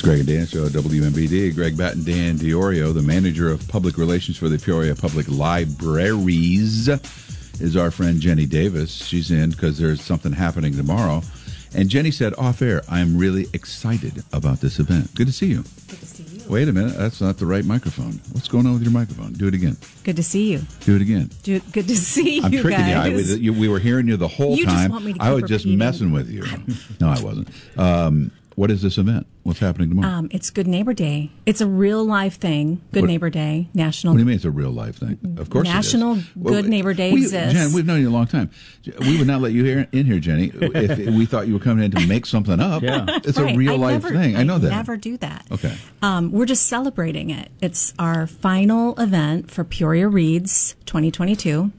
Greg and Dan Show at WMBD. Greg Batten, Dan Diorio, the manager of public relations for the Peoria Public Libraries, is our friend Jenny Davis. She's in because there's something happening tomorrow. And Jenny said off air, I'm really excited about this event. Good to see you. Good to see you. Wait a minute. That's not the right microphone. What's going on with your microphone? Do it again. Good to see you. Do it again. Good to see I'm you tricking guys. you. We were hearing you the whole You time. just want me to keep I was just repeating. messing with you. No, I wasn't. What is this event? What's happening tomorrow? It's Good Neighbor Day. It's a real live thing. Good Neighbor Day. National. What do you mean it's a real life thing? Of course National it is. Good Neighbor Day exists. Jen, we've known you a long time. We would not let you in here, Jenny, if we thought you were coming in to make something up. Yeah. It's Right. a real life thing. I know that. I never do that. Okay. We're just celebrating it. It's our final event for Peoria Reads 2022.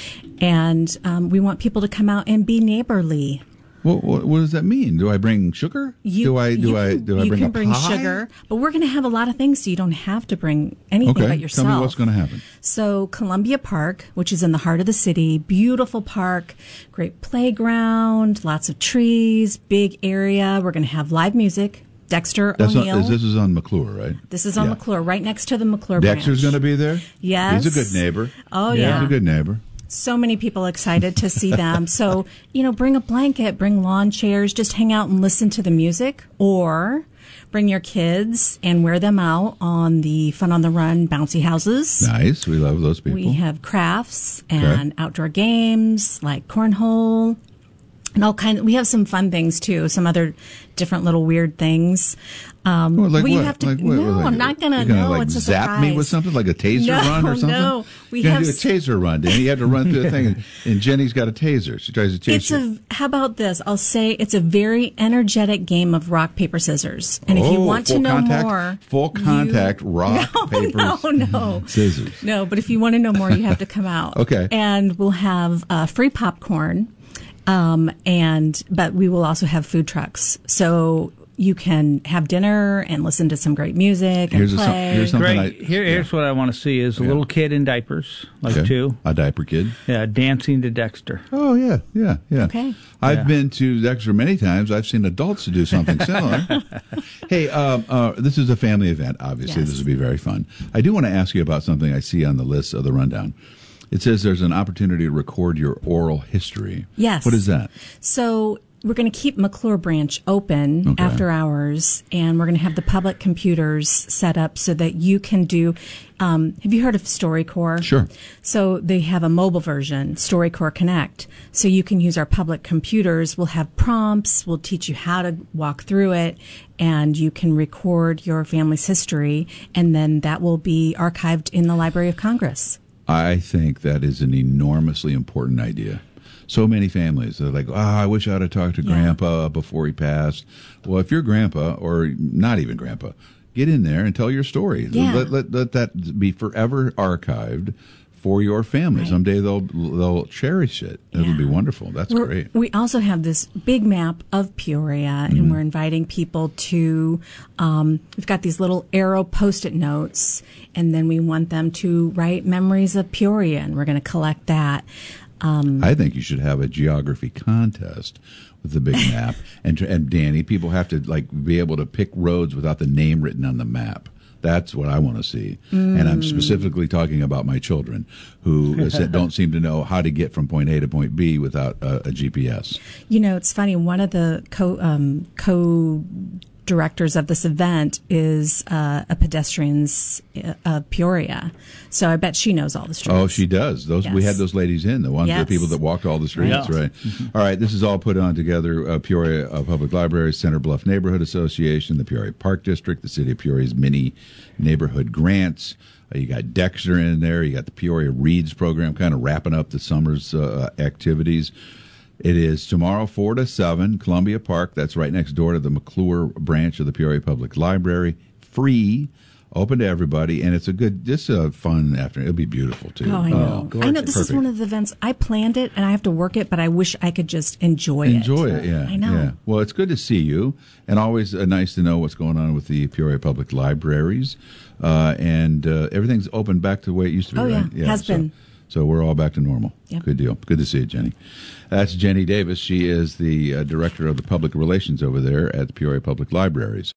And we want people to come out and be neighborly. What does that mean? Do I bring sugar? Do I You bring can a bring pie? sugar, but we're going to have a lot of things, so you don't have to bring anything Okay. but yourself. Tell me what's going to happen. So Columbia Park, which is in the heart of the city, beautiful park, great playground, lots of trees, big area. We're going to have live music. Dexter O'Neill. This is on McClure, right? This is on Yeah. McClure, right next to the McClure Dexter's going branch. to be there? Yes. He's a good neighbor. Oh, yeah. He's a good neighbor. So many people excited to see them. So, bring a blanket, bring lawn chairs, just hang out and listen to the music, or bring your kids and wear them out on the Fun on the Run bouncy houses. Nice. We love those people. We have crafts and outdoor games like cornhole and all kinds. We have some fun things too, some other different little weird things. Like you what? have to. Like what? No, Like, I'm not gonna. you're gonna No, like it's a zap surprise. me with something like a taser run or something. No, we You're have. gonna do a taser run. Then you have to run through the thing, and Jenny's got a taser. She tries to chase you. How about this? I'll say it's a very energetic game of rock, paper, scissors. And if you want to full know contact, more, full contact rock, paper, scissors. No, but if you want to know more, you have to come out. Okay. And we'll have free popcorn, but we will also have food trucks. So you can have dinner and listen to some great music and play. Here's something Greg, here's what I want to see is a little kid in diapers, like two. A diaper kid. Yeah, dancing to Dexter. Oh, yeah. Okay. I've been to Dexter many times. I've seen adults do something similar. Hey, this is a family event, obviously. Yes. This will be very fun. I do want to ask you about something I see on the list of the rundown. It says there's an opportunity to record your oral history. Yes. What is that? So we're going to keep McClure Branch open after hours, and we're going to have the public computers set up so that you can do. Have you heard of StoryCorps? Sure. So they have a mobile version, StoryCorps Connect. So you can use our public computers. We'll have prompts. We'll teach you how to walk through it, and you can record your family's history, and then that will be archived in the Library of Congress. I think that is an enormously important idea. So many families, they're like, I wish I'd have talked to Grandpa before he passed. Well, if you're Grandpa, or not even Grandpa, get in there and tell your story. Yeah. Let that be forever archived for your family. Right. Someday they'll cherish it. It'll be wonderful. That's great. We also have this big map of Peoria, and we're inviting people to, we've got these little arrow Post-it notes, and then we want them to write memories of Peoria, and we're going to collect that. I think you should have a geography contest with the big map. And Danny, people have to be able to pick roads without the name written on the map. That's what I want to see. And I'm specifically talking about my children who don't seem to know how to get from point A to point B without a GPS. It's funny. One of the co-directors of this event is a pedestrians of Peoria. So I bet she knows all the streets. Oh, she does. We had those ladies the ones, the people that walked all the streets, right? All right, this is all put on together. Peoria Public Library, Center Bluff Neighborhood Association, the Peoria Park District, the City of Peoria's mini neighborhood grants. You got Dexter in there. You got the Peoria Reads program kind of wrapping up the summer's activities. It is tomorrow, 4 to 7, Columbia Park. That's right next door to the McClure branch of the Peoria Public Library. Free, open to everybody, and it's just a fun afternoon. It'll be beautiful, too. Oh, I know. I know. This is one of the events. I planned it, and I have to work it, but I wish I could just enjoy it. Enjoy it, yeah. I know. Yeah. Well, it's good to see you, and always nice to know what's going on with the Peoria Public Libraries. And everything's open back to the way it used to be, Oh, right? yeah. Has been. So we're all back to normal. Yep. Good deal. Good to see you, Jenny. That's Jenny Davis. She is the director of the public relations over there at the Peoria Public Libraries.